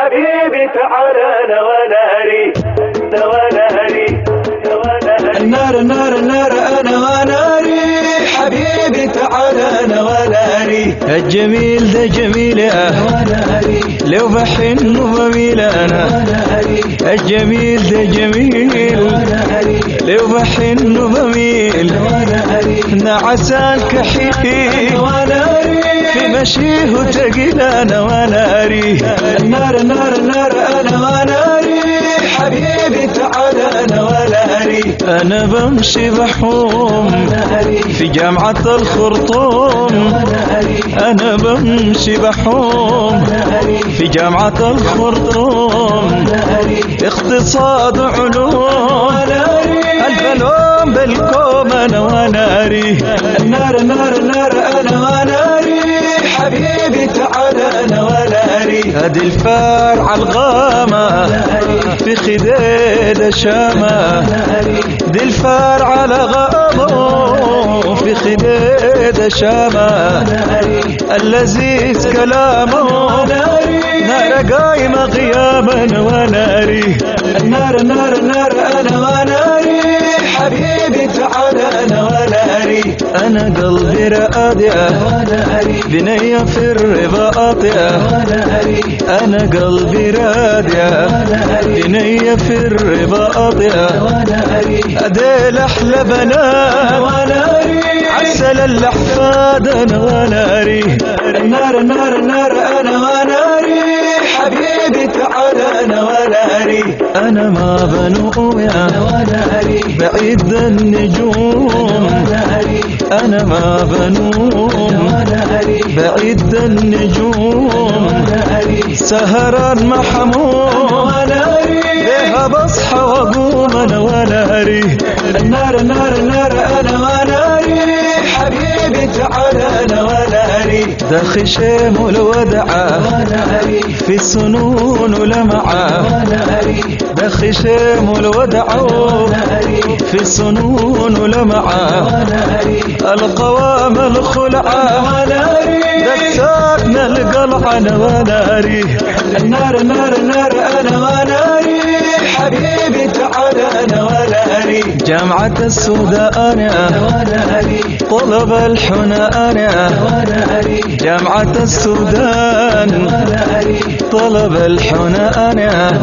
حبيبي تعال انا وناري النار النار النار انا وناري حبيبي تعال انا وناري الجميل ده جميل انا وناري لو بحن وبميل انا الجميل ده جميل وناري لو بحن وبميل وناري نعسان كحيل وناري في مشيه وتقيل انا وناري النار النار النار انا وناري حبيبي تعال انا وناري انا بمشي بحوم في جامعة الخرطوم انا بمشي بحوم في جامعة الخرطوم اقتصاد علوم الفلوم بالكوم انا وناري النار النار النار انا وناري حبيبي تعال انا وناري هدي الفارع الغامة في خديد شامة دي الفارع الغامة في خديد شامة اللذيذ كلامه نار قايمة قياما وناري النار النار النار انا وناري حبيبي تعال انا وناري انا قلبي رادع بنية في الرباطع انا قلبي رادع بنية في الرباطع اديل احلى بنات عسل الاحفاد انا وناري النار النار النار انا وناري حبيبي تعال انا وناري انا ما بنويا بعيد النجوم انا ما بنوم بعيد النجوم سهران محموم بها بصحى واقوم انا وناري النار النار النار انا وناري حبيبي تعال انا وناري ده خشم الودعة في سنون ولمعة ده خشم الودعة في سنون ولمعة القوام الخلعة دكتاكنا القلعة انا وناري النار النار النار انا وناري حبيبي تعال انا وناري جامعة السودان طلب الحنان جامعة السودان طلب الحنان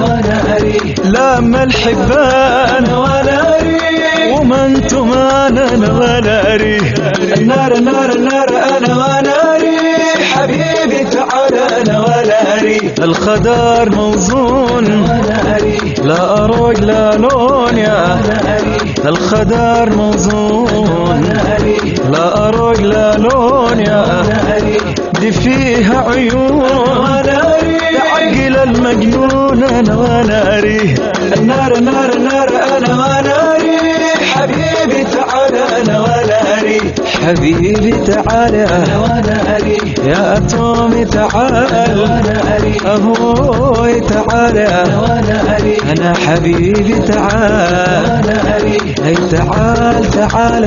لام الحبان ومن تمانا وناري النار النار النار انا وناري حبيبي تعال انا وناري الخدار موزون لا اروج لا لون يا الخدار موزون لا اروج لا لون يا دي فيها عيون تعقل المجنون انا وناري النار النار النار انا وناري حبيبي تعال انا وناري حبيبي تعال يا أتومي تعال أبوي تعال أنا حبيبي تعال هي تعال تعال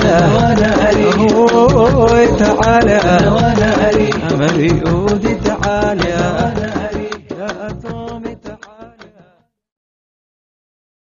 أبوي تعال أمري أودي تعال